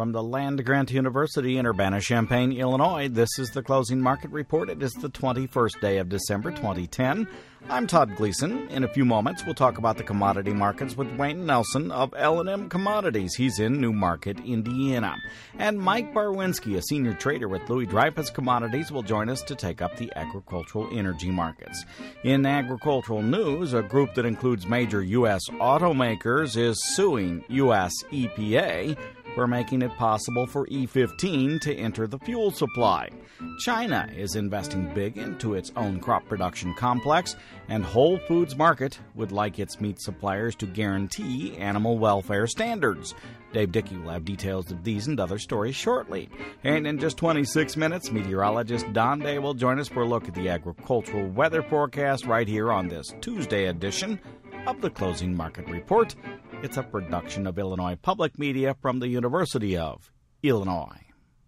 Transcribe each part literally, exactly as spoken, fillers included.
From the land-grant University in Urbana-Champaign, Illinois, this is the Closing Market Report. It is the twenty-first day of December, twenty ten. I'm Todd Gleason. In a few moments, we'll talk about the commodity markets with Wayne Nelson of L and M Commodities. He's in New Market, Indiana. And Mike Barwinski, a senior trader with Louis Dreyfus Commodities, will join us to take up the agricultural energy markets. In agricultural news, a group that includes major U S automakers is suing U S E P A for making it possible for E fifteen to enter the fuel supply. China is investing big into its own crop production complex, and Whole Foods Market would like its meat suppliers to guarantee animal welfare standards. Dave Dickey will have details of these and other stories shortly. And in just twenty-six minutes, meteorologist Don Day will join us for a look at the agricultural weather forecast right here on this Tuesday edition of the Closing Market Report. It's a production of Illinois Public Media from the University of Illinois.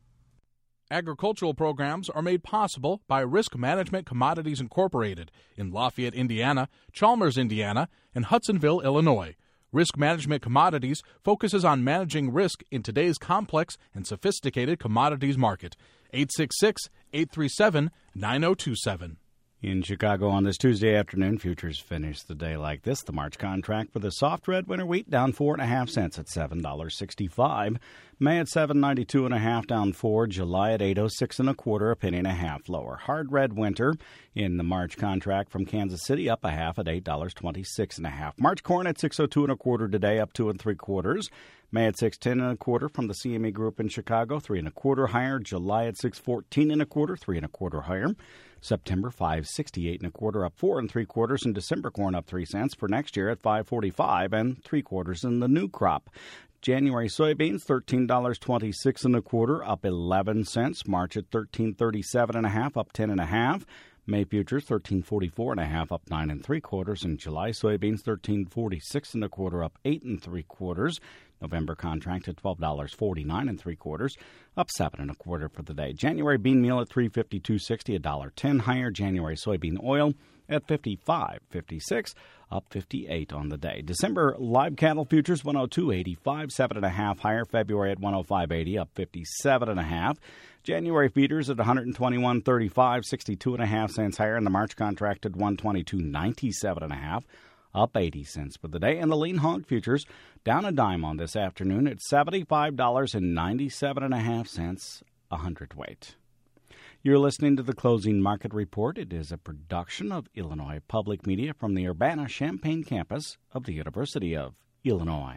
Agricultural programs are made possible by Risk Management Commodities Incorporated in Lafayette, Indiana, Chalmers, Indiana, and Hudsonville, Illinois. Risk Management Commodities focuses on managing risk in today's complex and sophisticated commodities market. eight six six, eight three seven, nine zero two seven. In Chicago on this Tuesday afternoon, futures finished the day like this. The March contract for the soft red winter wheat down four and a half cents at seven dollars and sixty-five cents. May at seven ninety-two and a half down four. July at eight oh six and a quarter, a penny and a half lower. Hard red winter in the March contract from Kansas City up a half at eight dollars and twenty-six and a half. March corn at six oh two and a quarter today, up two and three quarters. May at six ten and a quarter from the C M E Group in Chicago, three and a quarter higher. July at six fourteen and a quarter, three and a quarter higher. September five sixty-eight and a quarter, up four and three quarters, and December corn up three cents for next year at five forty-five and three quarters in the new crop. January soybeans thirteen dollars and twenty-six and a quarter, up eleven cents. March at thirteen thirty-seven and a half, up ten and a half. May futures thirteen forty-four and a half, up nine and three quarters, and July soybeans thirteen forty-six and a quarter, up eight and three quarters. November contract at twelve dollars and forty-nine and three quarters, up seven and a quarter for the day. January bean meal at three fifty-two sixty, a dollar ten higher. January soybean oil at fifty-five fifty-six, up fifty-eight on the day. December live cattle futures one oh two eighty-five, seven and a half higher. February at one oh five eighty, up fifty-seven and a half. January feeders at one twenty-one thirty-five, sixty-two and a half cents higher, and the March contract at one twenty-two ninety-seven and a half, up eighty cents for the day. And the lean hog futures down a dime on this afternoon at seventy-five dollars and ninety-seven and a half cents a hundredweight. You're listening to the Closing Market Report. It is a production of Illinois Public Media from the Urbana-Champaign campus of the University of Illinois.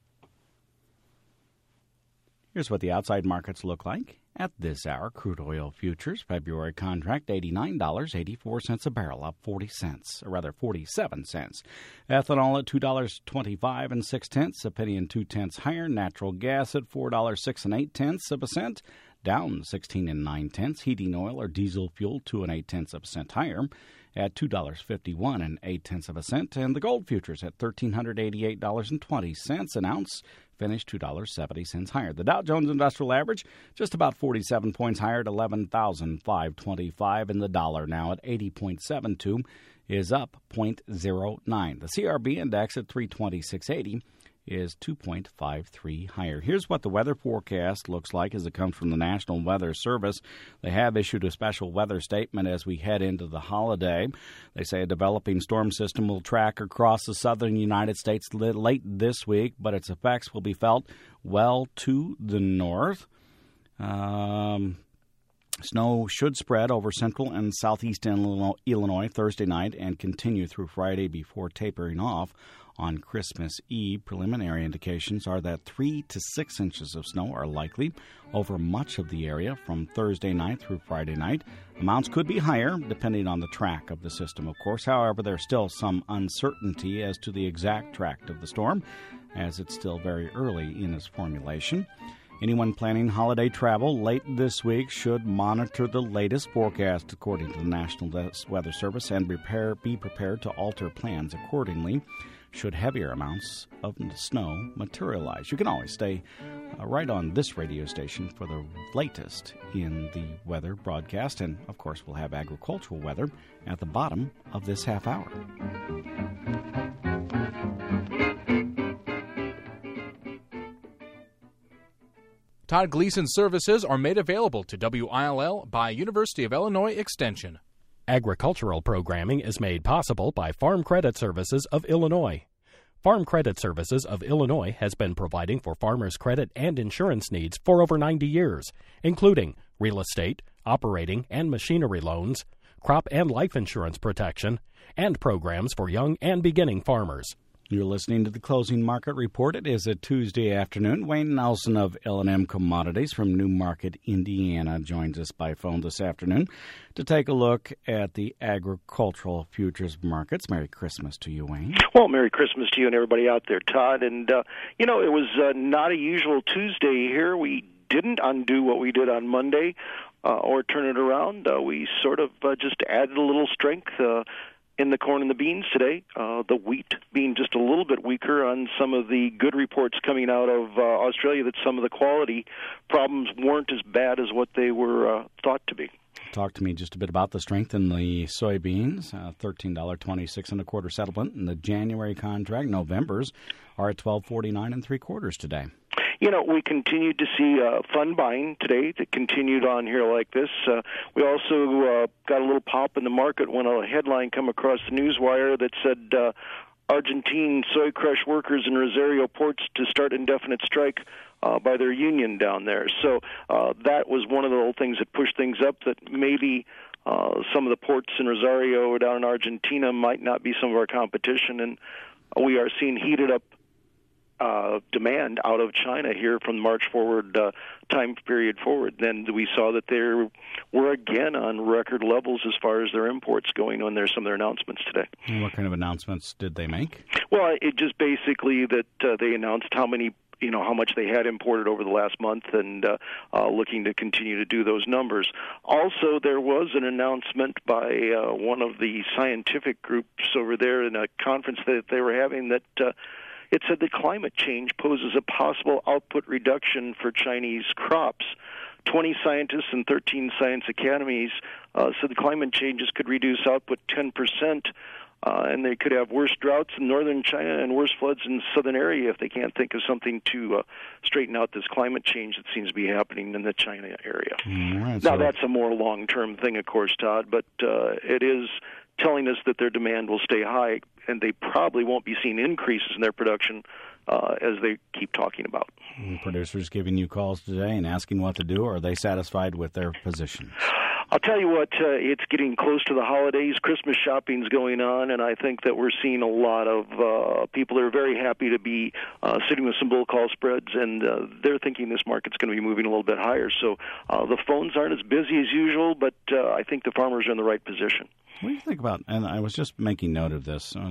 Here's what the outside markets look like at this hour. Crude oil futures, February contract, eighty-nine dollars and eighty-four cents a barrel, up forty cents, or rather forty-seven cents. Ethanol at two dollars and twenty-five and six tenths, a penny and two tenths higher. Natural gas at four dollars and six and eight tenths of a cent, down sixteen and nine tenths. Heating oil or diesel fuel, two and eight tenths of a cent higher at two dollars and fifty-one and eight tenths of a cent. And the gold futures at one thousand three hundred eighty-eight dollars and twenty cents an ounce, finished two dollars and seventy cents higher. The Dow Jones Industrial Average just about forty-seven points higher at eleven thousand five hundred twenty-five, and the dollar now at eighty point seven two is up zero point zero nine. The C R B index at three twenty-six eighty is two point five three higher. Here's what the weather forecast looks like as it comes from the National Weather Service. They have issued a special weather statement as we head into the holiday. They say a developing storm system will track across the southern United States late this week, but its effects will be felt well to the north. Um... Snow should spread over central and southeastern Illinois Thursday night and continue through Friday before tapering off on Christmas Eve. Preliminary indications are that three to six inches of snow are likely over much of the area from Thursday night through Friday night. Amounts could be higher depending on the track of the system, of course. However, there's still some uncertainty as to the exact track of the storm, as it's still very early in its formulation. Anyone planning holiday travel late this week should monitor the latest forecast according to the National Weather Service and prepare, be prepared to alter plans accordingly should heavier amounts of snow materialize. You can always stay uh, right on this radio station for the latest in the weather broadcast. And, of course, we'll have agricultural weather at the bottom of this half hour. Todd Gleason's services are made available to W I L L by University of Illinois Extension. Agricultural programming is made possible by Farm Credit Services of Illinois. Farm Credit Services of Illinois has been providing for farmers' credit and insurance needs for over ninety years, including real estate, operating and machinery loans, crop and life insurance protection, and programs for young and beginning farmers. You're listening to the Closing Market Report. It is a Tuesday afternoon. Wayne Nelson of L and M Commodities from Newmarket, Indiana, joins us by phone this afternoon to take a look at the agricultural futures markets. Merry Christmas to you, Wayne. Well, Merry Christmas to you and everybody out there, Todd. And, uh, you know, it was uh, not a usual Tuesday here. We didn't undo what we did on Monday uh, or turn it around. Uh, we sort of uh, just added a little strength uh in the corn and the beans today, uh, the wheat being just a little bit weaker on some of the good reports coming out of uh, Australia that some of the quality problems weren't as bad as what they were uh, thought to be. Talk to me just a bit about the strength in the soybeans, uh, thirteen dollars and twenty-six and a quarter settlement, and the January contract. November's are at twelve forty-nine and three quarters today. You know, we continued to see uh, fund buying today that continued on here like this. Uh, we also uh, got a little pop in the market when a headline come across the newswire that said uh, Argentine soy crush workers in Rosario ports to start indefinite strike uh, by their union down there. So uh, that was one of the little things that pushed things up, that maybe uh, some of the ports in Rosario or down in Argentina might not be some of our competition, and we are seeing heated up Uh, demand out of China here from March forward uh, time period forward. Then we saw that they were again on record levels as far as their imports going on. There's some of their announcements today. And what kind of announcements did they make? Well, it just basically that uh, they announced how many, you know, how much they had imported over the last month, and uh, uh, looking to continue to do those numbers. Also, there was an announcement by uh, one of the scientific groups over there in a conference that they were having that uh, it said that climate change poses a possible output reduction for Chinese crops. twenty scientists and thirteen science academies uh, said the climate changes could reduce output ten percent, uh, and they could have worse droughts in northern China and worse floods in southern area if they can't think of something to uh, straighten out this climate change that seems to be happening in the China area. Right, now, so that's a more long-term thing, of course, Todd, but uh, it is telling us that their demand will stay high, and they probably won't be seeing increases in their production uh, as they keep talking about. And producers giving you calls today and asking what to do, or are they satisfied with their positions? I'll tell you what, uh, it's getting close to the holidays. Christmas shopping's going on, and I think that we're seeing a lot of uh, people that are very happy to be uh, sitting with some bull call spreads, and uh, they're thinking this market's going to be moving a little bit higher. So uh, the phones aren't as busy as usual, but uh, I think the farmers are in the right position. What do you think about, and I was just making note of this, uh,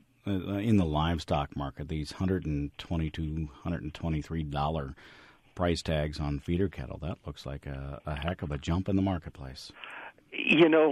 in the livestock market, these one hundred twenty-two dollars, one hundred twenty-three dollars price tags on feeder cattle. That looks like a, a heck of a jump in the marketplace. You know,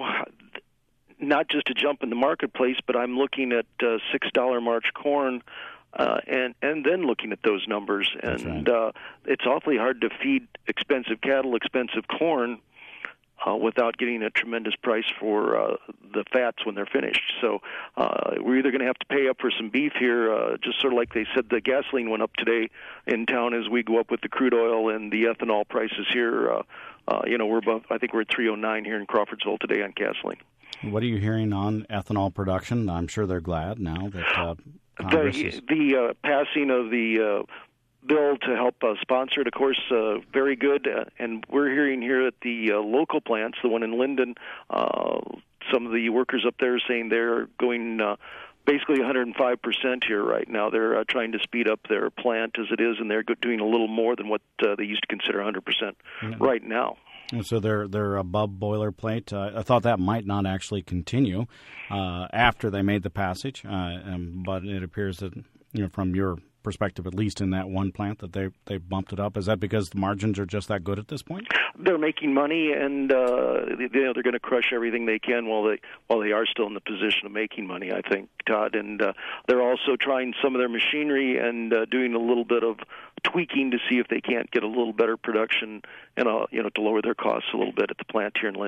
not just a jump in the marketplace, but I'm looking at uh, six dollars March corn uh, and, and then looking at those numbers. And right. uh, it's awfully hard to feed expensive cattle, expensive corn, Uh, without getting a tremendous price for uh, the fats when they're finished. So uh, we're either going to have to pay up for some beef here, uh, just sort of like they said the gasoline went up today in town as we go up with the crude oil and the ethanol prices here. Uh, uh, you know, we're above, I think we're at three oh nine here in Crawfordsville today on gasoline. What are you hearing on ethanol production? I'm sure they're glad now that uh, Congress the, is... The uh, passing of the... Uh, bill to help uh, sponsor it, of course, uh, very good. Uh, and we're hearing here at the uh, local plants, the one in Linden, uh, some of the workers up there saying they're going uh, basically one hundred five percent here right now. They're uh, trying to speed up their plant as it is, and they're doing a little more than what uh, they used to consider one hundred percent mm-hmm. right now. And so they're they're above boilerplate. Uh, I thought that might not actually continue uh, after they made the passage, uh, um, but it appears that, you know, from your perspective, at least in that one plant, that they they bumped it up. Is that because the margins are just that good at this point? They're making money, and uh, they, you know, they're going to crush everything they can while they while they are still in the position of making money, I think, Todd. And uh, they're also trying some of their machinery and uh, doing a little bit of tweaking to see if they can't get a little better production and uh, you know, to lower their costs a little bit at the plant here in Linden.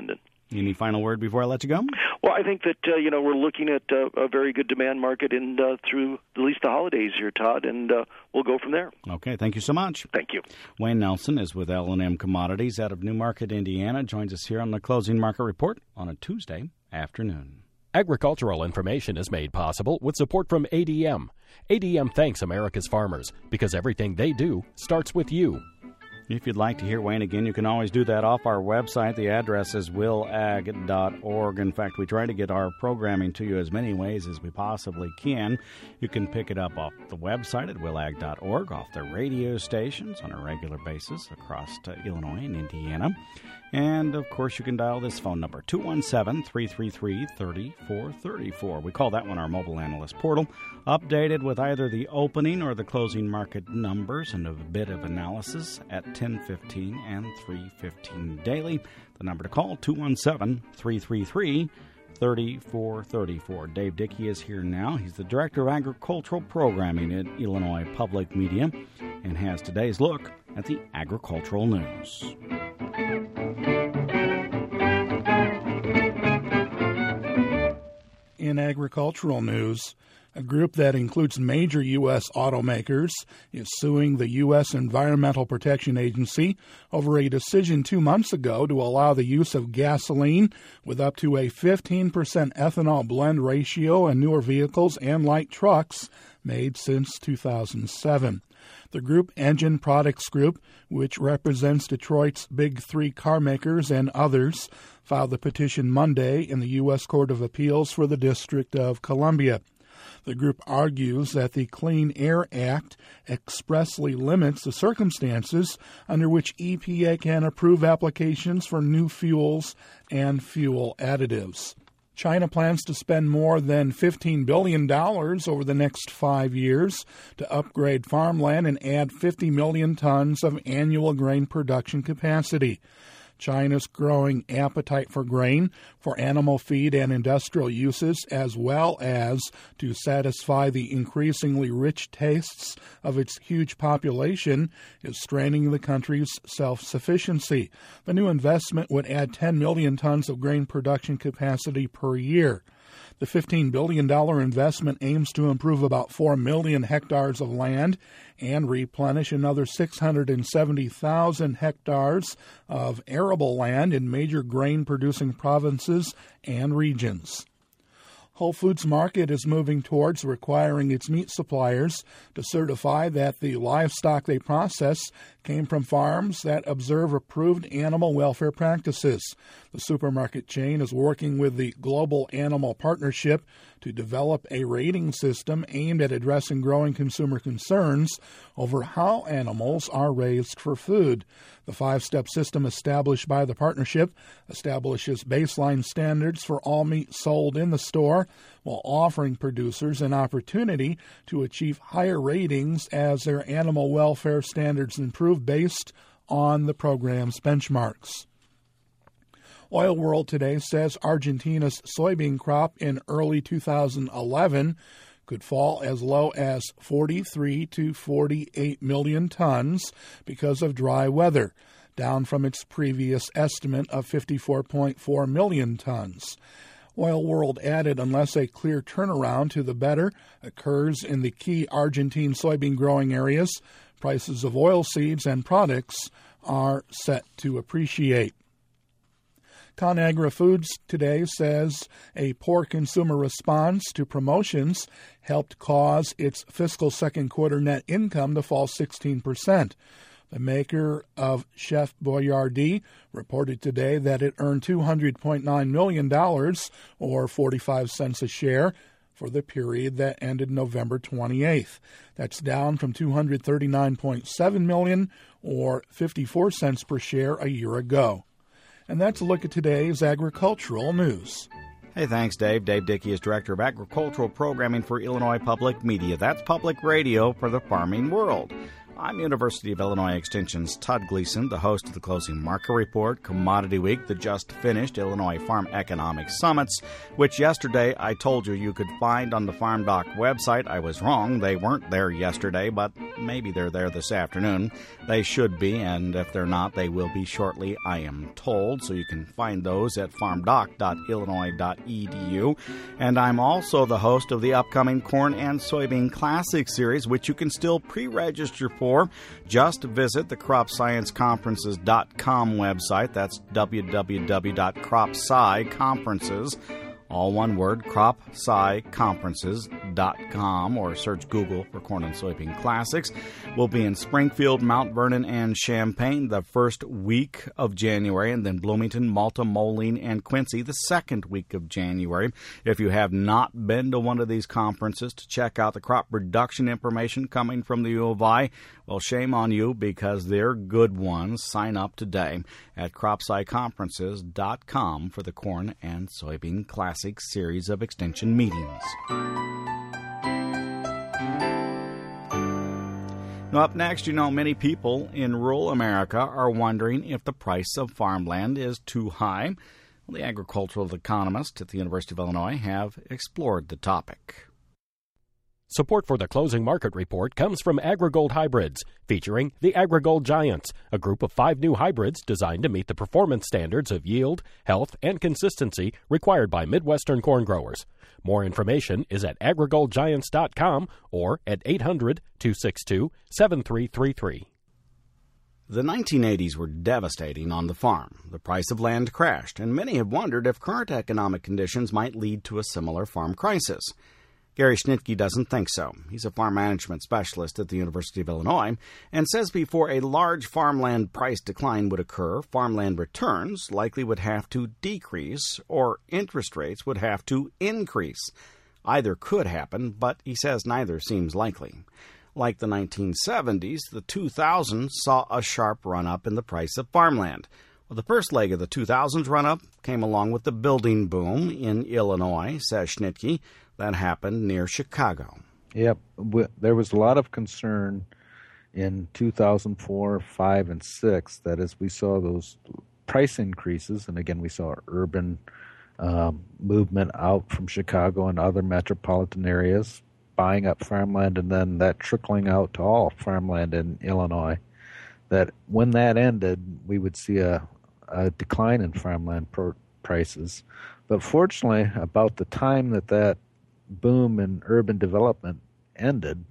Any final word before I let you go? Well, I think that, uh, you know, we're looking at uh, a very good demand market in, uh, through at least the holidays here, Todd, and uh, we'll go from there. Okay, thank you so much. Thank you. Wayne Nelson is with L and M Commodities out of Newmarket, Indiana. Joins us here on the Closing Market Report on a Tuesday afternoon. Agricultural information is made possible with support from A D M. A D M thanks America's farmers because everything they do starts with you. If you'd like to hear Wayne again, you can always do that off our website. The address is will ag dot org. In fact, we try to get our programming to you as many ways as we possibly can. You can pick it up off the website at will ag dot org, off the radio stations on a regular basis across uh, Illinois and Indiana. And, of course, you can dial this phone number, two one seven, three three three, three four three four. We call that one our mobile analyst portal, updated with either the opening or the closing market numbers and a bit of analysis at ten fifteen and three fifteen daily. The number to call, two one seven, three three three, three four three four. Dave Dickey is here now. He's the Director of Agricultural Programming at Illinois Public Media and has today's look at the agricultural news. In agricultural news, a group that includes major U S automakers is suing the U S Environmental Protection Agency over a decision two months ago to allow the use of gasoline with up to a fifteen percent ethanol blend ratio in newer vehicles and light trucks made since two thousand seven. The group Engine Products Group, which represents Detroit's big three car makers and others, filed the petition Monday in the U S Court of Appeals for the District of Columbia. The group argues that the Clean Air Act expressly limits the circumstances under which E P A can approve applications for new fuels and fuel additives. China plans to spend more than fifteen billion dollars over the next five years to upgrade farmland and add fifty million tons of annual grain production capacity. China's growing appetite for grain for animal feed and industrial uses, as well as to satisfy the increasingly rich tastes of its huge population, is straining the country's self-sufficiency. The new investment would add ten million tons of grain production capacity per year. The fifteen billion dollars investment aims to improve about four million hectares of land and replenish another six hundred seventy thousand hectares of arable land in major grain-producing provinces and regions. Whole Foods Market is moving towards requiring its meat suppliers to certify that the livestock they process came from farms that observe approved animal welfare practices. The supermarket chain is working with the Global Animal Partnership to develop a rating system aimed at addressing growing consumer concerns over how animals are raised for food. The five-step system established by the partnership establishes baseline standards for all meat sold in the store while offering producers an opportunity to achieve higher ratings as their animal welfare standards improve based on the program's benchmarks. Oil World today says Argentina's soybean crop in early two thousand eleven could fall as low as forty-three to forty-eight million tons because of dry weather, down from its previous estimate of fifty-four point four million tons. Oil World added unless a clear turnaround to the better occurs in the key Argentine soybean growing areas, prices of oilseeds and products are set to appreciate. ConAgra Foods today says a poor consumer response to promotions helped cause its fiscal second quarter net income to fall sixteen percent. The maker of Chef Boyardee reported today that it earned two hundred point nine million dollars, or forty-five cents a share, for the period that ended November twenty-eighth. That's down from two hundred thirty-nine point seven million dollars, or fifty-four cents per share a year ago. And that's a look at today's agricultural news. Hey, thanks, Dave. Dave Dickey is Director of Agricultural Programming for Illinois Public Media. That's public radio for the farming world. I'm University of Illinois Extension's Todd Gleason, the host of the Closing Market Report, Commodity Week, the just finished Illinois Farm Economics Summits, which yesterday I told you you could find on the Farm Doc website. I was wrong. They weren't there yesterday, but maybe they're there this afternoon. They should be, and if they're not, they will be shortly, I am told. So you can find those at farm doc dot illinois dot e d u. And I'm also the host of the upcoming Corn and Soybean Classic Series, which you can still pre-register for. Just visit the crop science conferences dot com website. That's w w w dot crop sci conferences, all one word, crop sci conferences dot com, or search Google for Corn and Soybean Classics. We'll be in Springfield, Mount Vernon, and Champaign the first week of January, and then Bloomington, Malta, Moline, and Quincy the second week of January. If you have not been to one of these conferences to check out the crop production information coming from the U of I, well, shame on you, because they're good ones. Sign up today at crop sci conferences dot com for the Corn and Soybean Classic series of extension meetings. Now, up next, you know, many people in rural America are wondering if the price of farmland is too high. Well, the agricultural economists at the University of Illinois have explored the topic. Support for the Closing Market Report comes from AgriGold Hybrids, featuring the AgriGold Giants, a group of five new hybrids designed to meet the performance standards of yield, health, and consistency required by Midwestern corn growers. More information is at agri gold giants dot com or at eight hundred, two six two, seven three three three. The nineteen eighties were devastating on the farm. The price of land crashed, and many have wondered if current economic conditions might lead to a similar farm crisis. Gary Schnitke doesn't think so. He's a farm management specialist at the University of Illinois and says before a large farmland price decline would occur, farmland returns likely would have to decrease or interest rates would have to increase. Either could happen, but he says neither seems likely. Like the nineteen seventies, the two thousands saw a sharp run-up in the price of farmland. Well, the first leg of the two thousands run-up came along with the building boom in Illinois, says Schnitke. That happened near Chicago. Yep. There was a lot of concern in two thousand four, five, and six that as we saw those price increases, and again we saw urban um, movement out from Chicago and other metropolitan areas, buying up farmland, and then that trickling out to all farmland in Illinois, that when that ended, we would see a, a decline in farmland pro- prices. But fortunately, about the time that that boom in urban development ended,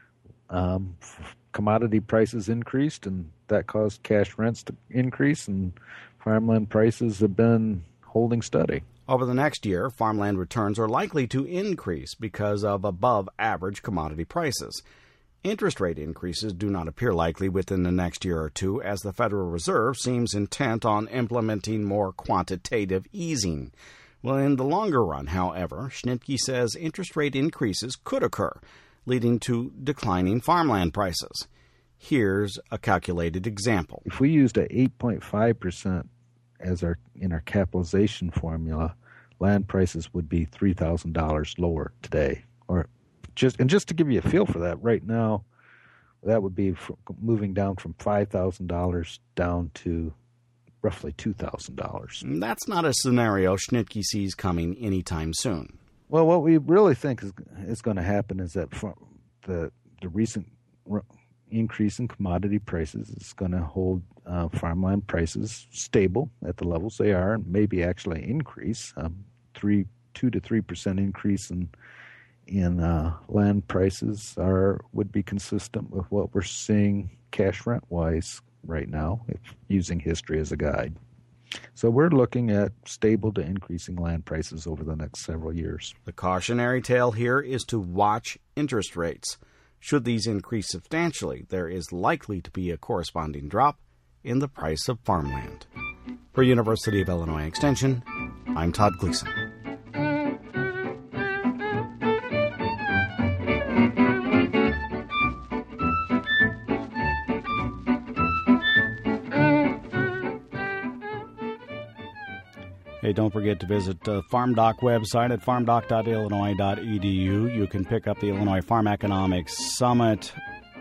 um, commodity prices increased, and that caused cash rents to increase, and farmland prices have been holding steady. Over the next year, farmland returns are likely to increase because of above-average commodity prices. Interest rate increases do not appear likely within the next year or two, as the Federal Reserve seems intent on implementing more quantitative easing. Well, in the longer run, however, Schnitke says interest rate increases could occur, leading to declining farmland prices. Here's a calculated example. If we used a eight point five percent as our in our capitalization formula, land prices would be three thousand dollars lower today. Or just and just to give you a feel for that, right now, that would be moving down from five thousand dollars down to roughly two thousand dollars. That's not a scenario Schnitke sees coming anytime soon. Well, what we really think is, is going to happen is that the the recent increase in commodity prices is going to hold uh, farmland prices stable at the levels they are, and maybe actually increase. Um, three, two to three percent increase in in uh, land prices are would be consistent with what we're seeing cash rent wise right now, if using history as a guide. So we're looking at stable to increasing land prices over the next several years. The cautionary tale here is to watch interest rates. Should these increase substantially, there is likely to be a corresponding drop in the price of farmland. For University of Illinois Extension, I'm Todd Gleason. Hey, don't forget to visit the Farm Doc website at farm doc dot illinois dot e d u. You can pick up the Illinois Farm Economics Summit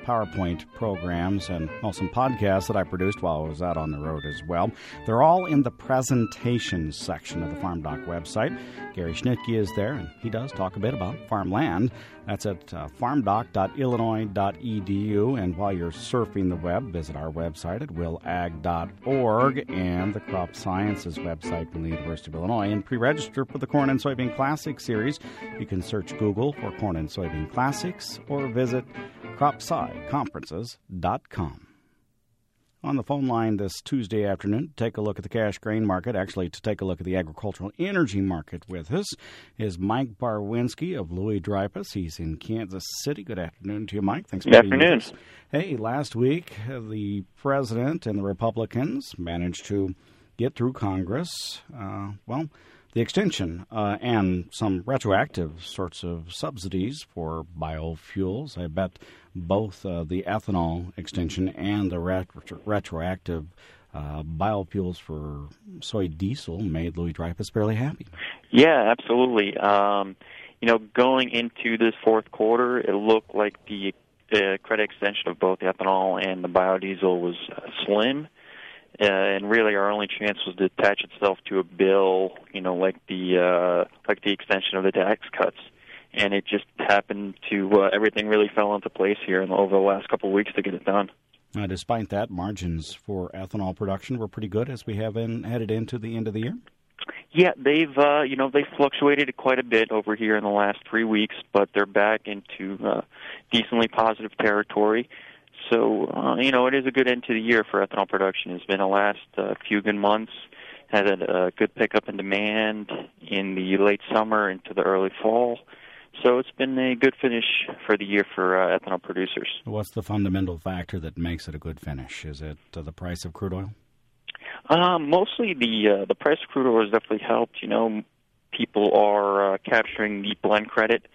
PowerPoint programs and well, some podcasts that I produced while I was out on the road as well. They're all in the presentations section of the Farm Doc website. Gary Schnitke is there, and he does talk a bit about farmland. That's at uh, farm doc dot illinois dot e d u. And while you're surfing the web, visit our website at will ag dot org and the Crop Sciences website from the University of Illinois. And pre-register for the Corn and Soybean Classics series. You can search Google for Corn and Soybean Classics or visit crop sci conferences dot com. On the phone line this Tuesday afternoon to take a look at the cash grain market, actually to take a look at the agricultural energy market with us, is Mike Barwinski of Louis Dreyfus. He's in Kansas City. Good afternoon to you, Mike. Thanks for Good being afternoon. with us. Hey, last week the president and the Republicans managed to get through Congress, uh, well, the extension uh, and some retroactive sorts of subsidies for biofuels. I bet both uh, the ethanol extension and the retro- retroactive uh, biofuels for soy diesel made Louis Dreyfus fairly happy. Yeah, absolutely. Um, you know, going into this fourth quarter, it looked like the uh, credit extension of both ethanol and the biodiesel was uh, slim. Uh, and really, our only chance was to attach itself to a bill, you know, like the uh, like the extension of the tax cuts, and it just happened to uh, everything really fell into place here in, over the last couple of weeks to get it done. Uh, despite that, margins for ethanol production were pretty good as we have in, headed into the end of the year. Yeah, they've uh, you know they've fluctuated quite a bit over here in the last three weeks, but they're back into uh, decently positive territory. So, uh, you know, it is a good end to the year for ethanol production. It's been the last uh, few good months, had a, a good pickup in demand in the late summer into the early fall. So it's been a good finish for the year for uh, ethanol producers. What's the fundamental factor that makes it a good finish? Is it uh, the price of crude oil? Um, mostly the uh, the price of crude oil has definitely helped. You know, people are uh, capturing the blend credit.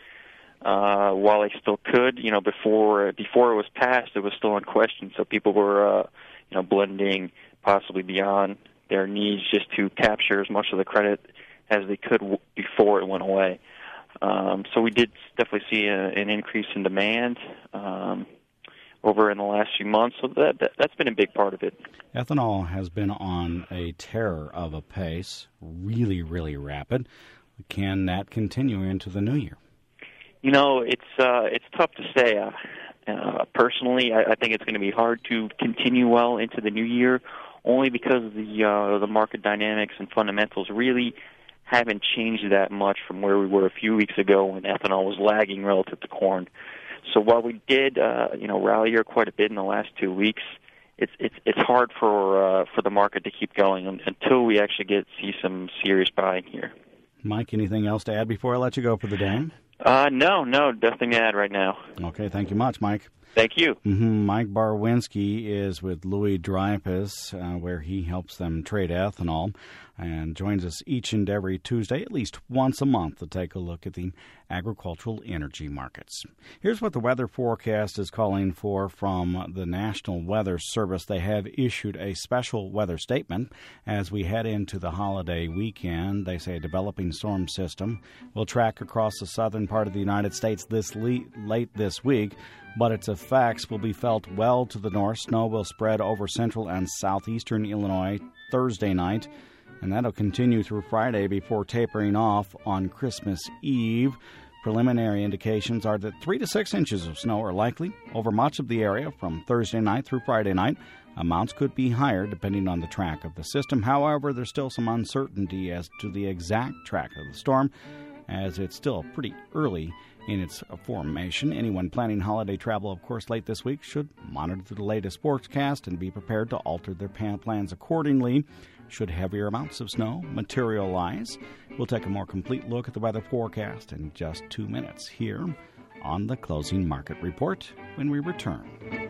Uh, while they still could, you know, before before it was passed, it was still in question. So people were, uh, you know, blending possibly beyond their needs just to capture as much of the credit as they could w- before it went away. Um, so we did definitely see a, an increase in demand um, over in the last few months. So that, that that's been a big part of it. Ethanol has been on a tear of a pace, really, really rapid. Can that continue into the new year? You know, it's uh, it's tough to say. Uh, uh, personally, I, I think it's going to be hard to continue well into the new year, only because the uh, the market dynamics and fundamentals really haven't changed that much from where we were a few weeks ago when ethanol was lagging relative to corn. So while we did, uh, you know, rally here quite a bit in the last two weeks, it's it's it's hard for uh, for the market to keep going until we actually get see some serious buying here. Mike, anything else to add before I let you go for the day? Uh, no, no, nothing to add right now. Okay, thank you much, Mike. Thank you. Mm-hmm. Mike Barwinski is with Louis Dreyfus, uh, where he helps them trade ethanol, and joins us each and every Tuesday, at least once a month, to take a look at the agricultural energy markets. Here's what the weather forecast is calling for from the National Weather Service. They have issued a special weather statement as we head into the holiday weekend. They say a developing storm system will track across the southern part of the United States this le- late this week, but its effects will be felt well to the north. Snow will spread over central and southeastern Illinois Thursday night, and that'll continue through Friday before tapering off on Christmas Eve. Preliminary indications are that three to six inches of snow are likely over much of the area from Thursday night through Friday night. Amounts could be higher depending on the track of the system. However, there's still some uncertainty as to the exact track of the storm, as it's still pretty early in its formation. Anyone planning holiday travel, of course, late this week should monitor the latest forecast and be prepared to alter their plans accordingly should heavier amounts of snow materialize. We'll take a more complete look at the weather forecast in just two minutes here on the Closing Market Report when we return.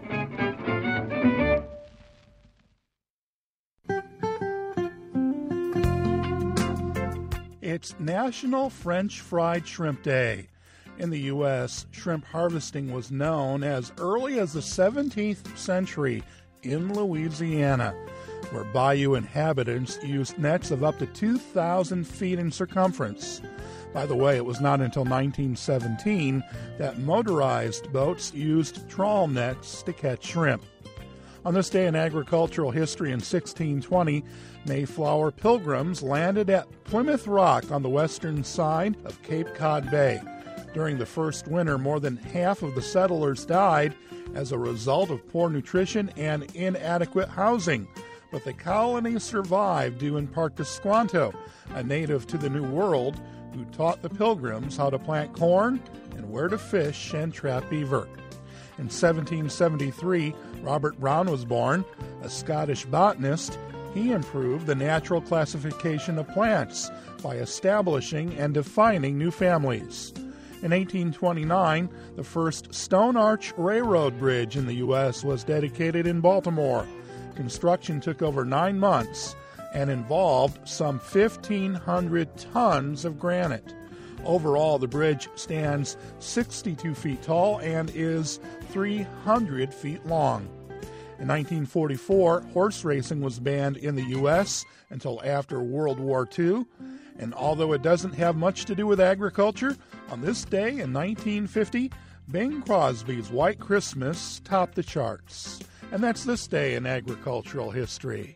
It's National French Fried Shrimp Day. In the U S, shrimp harvesting was known as early as the seventeenth century in Louisiana, where bayou inhabitants used nets of up to two thousand feet in circumference. By the way, it was not until nineteen seventeen that motorized boats used trawl nets to catch shrimp. On this day in agricultural history in sixteen twenty, Mayflower pilgrims landed at Plymouth Rock on the western side of Cape Cod Bay. During the first winter, more than half of the settlers died as a result of poor nutrition and inadequate housing. But the colony survived due in part to Squanto, a native to the New World, who taught the pilgrims how to plant corn and where to fish and trap beaver. In seventeen seventy-three, Robert Brown was born, a Scottish botanist. He improved the natural classification of plants by establishing and defining new families. In eighteen twenty-nine, the first Stone Arch Railroad Bridge in the U S was dedicated in Baltimore. Construction took over nine months and involved some fifteen hundred tons of granite. Overall, the bridge stands sixty-two feet tall and is three hundred feet long. In nineteen forty-four, horse racing was banned in the U S until after World War Two. And although it doesn't have much to do with agriculture, on this day in nineteen fifty, Bing Crosby's White Christmas topped the charts. And that's this day in agricultural history.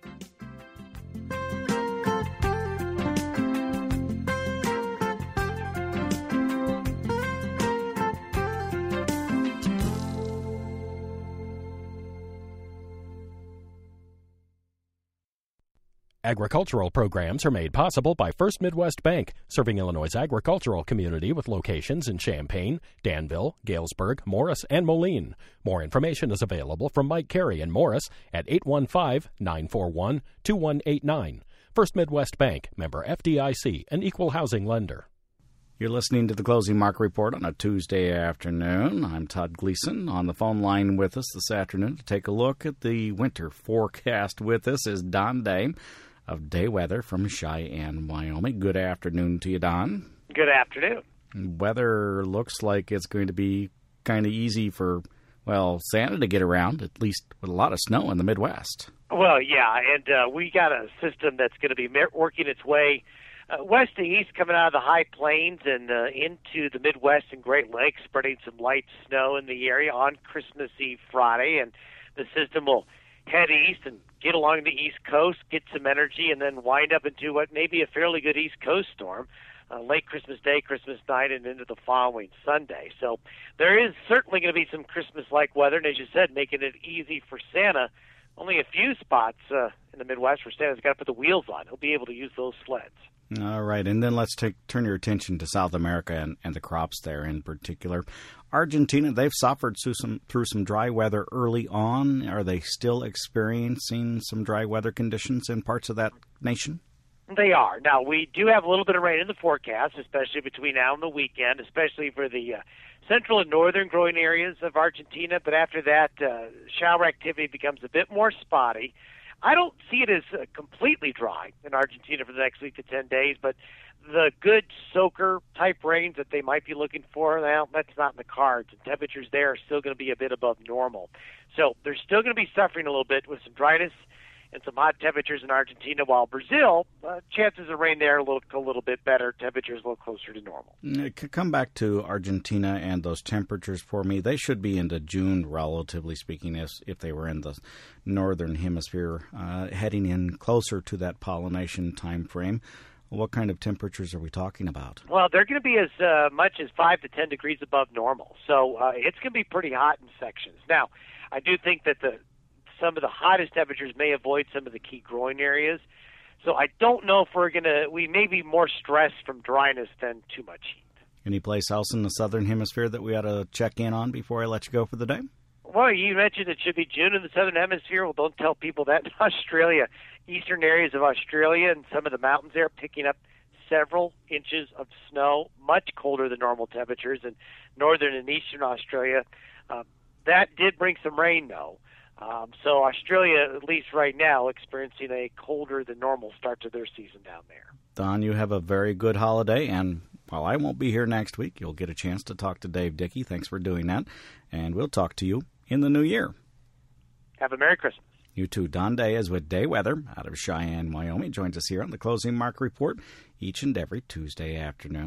Agricultural programs are made possible by First Midwest Bank, serving Illinois' agricultural community with locations in Champaign, Danville, Galesburg, Morris, and Moline. More information is available from Mike Carey in Morris at eight one five, nine four one, two one eight nine. First Midwest Bank, member F D I C, an equal housing lender. You're listening to the Closing Market Report on a Tuesday afternoon. I'm Todd Gleason. On the phone line with us this afternoon to take a look at the winter forecast with us is Don Day of Day Weather from Cheyenne, Wyoming. Good afternoon to you, Don. Good afternoon. Weather looks like it's going to be kind of easy for, well, Santa to get around, at least with a lot of snow in the Midwest. Well, yeah, and uh, we got a system that's going to be working its way uh, west to east, coming out of the high plains and uh, into the Midwest and Great Lakes, spreading some light snow in the area on Christmas Eve Friday, and the system will head east and get along the East Coast, get some energy, and then wind up into what may be a fairly good East Coast storm uh, late Christmas Day, Christmas night, and into the following Sunday. So there is certainly going to be some Christmas-like weather, and as you said, making it easy for Santa. Only a few spots uh, in the Midwest where Santa's got to put the wheels on. He'll be able to use those sleds. All right, and then let's take, turn your attention to South America and, and the crops there in particular. Argentina, they've suffered through some, through some dry weather early on. Are they still experiencing some dry weather conditions in parts of that nation? They are. Now, we do have a little bit of rain in the forecast, especially between now and the weekend, especially for the uh, central and northern growing areas of Argentina. But after that, uh, shower activity becomes a bit more spotty. I don't see it as uh, completely dry in Argentina for the next week to ten days, but the good soaker-type rains that they might be looking for, well, that's not in the cards. And temperatures there are still going to be a bit above normal. So they're still going to be suffering a little bit with some dryness and some hot temperatures in Argentina, while Brazil, uh, chances of rain there look a little bit better, temperatures a little closer to normal. Come back to Argentina and those temperatures for me. They should be into June, relatively speaking, as if they were in the northern hemisphere, uh, heading in closer to that pollination time frame. What kind of temperatures are we talking about? Well, they're going to be as uh, much as five to ten degrees above normal, so uh, it's going to be pretty hot in sections. Now, I do think that the some of the hottest temperatures may avoid some of the key growing areas. So I don't know if we're going to, we may be more stressed from dryness than too much heat. Any place else in the southern hemisphere that we ought to check in on before I let you go for the day? Well, you mentioned it should be June in the southern hemisphere. Well, don't tell people that in Australia. Eastern areas of Australia and some of the mountains there picking up several inches of snow, much colder than normal temperatures in northern and eastern Australia. Uh, that did bring some rain, though. Um, so Australia, at least right now, experiencing a colder than normal start to their season down there. Don, you have a very good holiday, and while I won't be here next week, you'll get a chance to talk to Dave Dickey. Thanks for doing that, and we'll talk to you in the new year. Have a Merry Christmas. You too. Don Day is with Day Weather out of Cheyenne, Wyoming. Joins us here on the Closing Market Report each and every Tuesday afternoon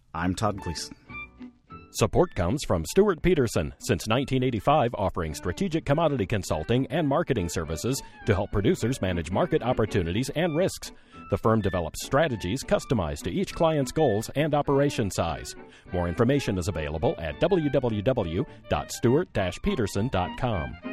I'm Todd Gleason. Support comes from Stuart Peterson, since nineteen eighty-five offering strategic commodity consulting and marketing services to help producers manage market opportunities and risks. The firm develops strategies customized to each client's goals and operation size. More information is available at w w w dot stewart dash peterson dot com.